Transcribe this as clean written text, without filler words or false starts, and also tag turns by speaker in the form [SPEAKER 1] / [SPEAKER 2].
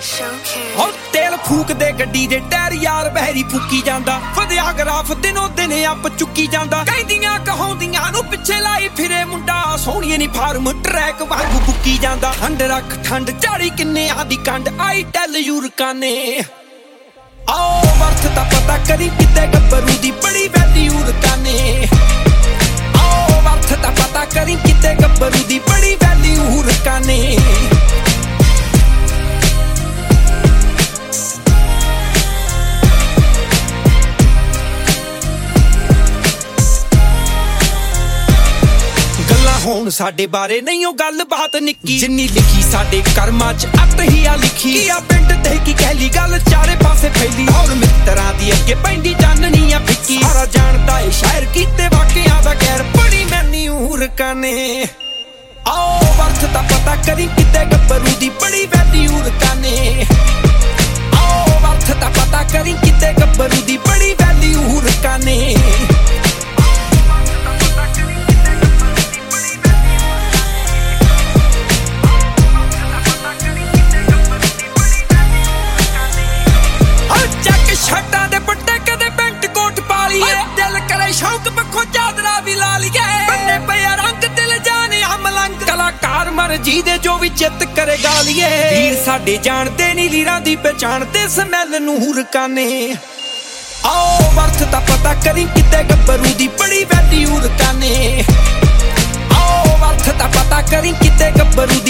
[SPEAKER 1] ਹੋ ਤੇਲ ਫੂਕਦੇ ਗੱਡੀ ਦੇ ਟਾਇਰ ਯਾਰ ਬਹਿਰੀ ਫੂਕੀ ਜਾਂਦਾ ਫਦਿਆ ਗਰਾਫ ਦਿਨੋਂ ਦਿਨ ਆਪ ਚੁੱਕੀ ਜਾਂਦਾ ਕਹਿੰਦੀਆਂ ਕਹਾਉਂਦੀਆਂ ਨੂੰ ਪਿੱਛੇ ਲਾਈ ਫਿਰੇ ਮੁੰਡਾ ਸੋਹਣੀਏ ਨੀ ਫਾਰਮ ਟਰੈਕ ਵਾਂਗੂ ਬੁੱਕੀ ਜਾਂਦਾ ਠੰਡ ਰੱਖ ਠੰਡ ਝਾੜੀ ਕਿੰਨੇ ਆਦੀ ਕੰਡ ਆਈ ਟੈਲ ਯੂਰਕਾਨੇ ਆਓ ਵਰਥ ਤਾਂ ਪਤਾ ਕਰੀ ਕਿਤੇ ਗੱਭਰੂ ਦੀ ਬੜੀ ਵੈਲਿਊ ਰਕਾਨੇ ਆਓ ਵਰਥ ਤਾਂ ਪਤਾ ਕਰੀ ਕਿਤੇ ਗੱਭਰੂ ਦੀ ਬੜੀ ਵੈਲਿਊ ਰਕਾਨੇ ਹੁਣ ਸਾਡੇ ਬਾਰੇ ਨਹੀਂ ਉਹ ਗੱਲ ਬਾਤ ਨਿੱਕੀ ਜਿੰਨੀ ਲਿਖੀ ਸਾਡੇ ਕਰਮਾਂ ਚ ਅੱਤ ਹੀ ਆ ਲਿਖੀ ਕੀ ਆ ਪਿੰਡ ਤੇ ਕੀ ਕਹਿਲੀ ਗੱਲ ਚਾਰੇ ਪਾਸੇ ਫੈਲੀ ਹੋਰ ਮਿੱਤਰਾਂ ਦੀ ਅੱਗੇ ਪੈਂਦੀ ਚਾਨਣੀ ਆ ਫਿੱਕੀ ਸਾਰਾ ਜਾਣਦਾ ਏ ਸ਼ਾਇਰ ਕੀਤੇ ਵਾਕਿਆਂ ਦਾ ਗੈਰ ਬੜੀ ਮੈਨਿਊ ਰਕਾਨੇ ਆਓ ਵਰਥ ਤਾਂ ਪਤਾ ਕਰੀ ਕਿਤੇ ਗੱਭਰੂ ਦੀ ਬੜੀ ਵੈਲਿਊ ਰਕਾਨੇ ਆਓ ਵਰਥ ਤਾਂ ਪਤਾ ਕਰੀ ਕਿਤੇ ਗੱਭਰੂ ਦੀ ਬੜੀ ਵੈਲਿਊ ਰਕਾਨੇ ਛੱਟਾਂ ਦੇ ਪੱਟੇ ਕਦੇ ਪੈਂਟ ਕੋਟ ਪਾ ਲਈਏ ਦਿਲ ਕਰੇ ਸ਼ੌਕ ਪੱਖੋਂ ਚਾਦਰਾ ਵੀ ਲਾ ਲਈਏ ਬੰਨੇ ਪਿਆ ਰੰਗ ਦਿਲ ਜਾਣੇ ਮਲੰਗ ਕਲਾਕਾਰ ਮਰਜੀ ਦੇ ਜੋ ਵੀ ਚਿੱਤ ਕਰੇ ਗਾ ਲਈਏ ਵੀਰ ਸਾਡੇ ਜਾਣਦੇ ਨੀ ਲੀਰਾਂ ਦੀ ਪਹਿਚਾਣ ਤੇ ਸਮੈਲ ਨੂੰ ਰਕਾਨੇ ਆਓ ਵਰਥ ਤਾਂ ਪਤਾ ਕਰੀ ਕਿਤੇ ਗੱਭਰੂ ਦੀ ਬੜੀ ਵੈਲਿਊ ਰਕਾਨੇ ਆਓ ਵਰਥ ਤਾਂ ਪਤਾ ਕਰੀ ਕਿਤੇ ਗੱਭਰੂ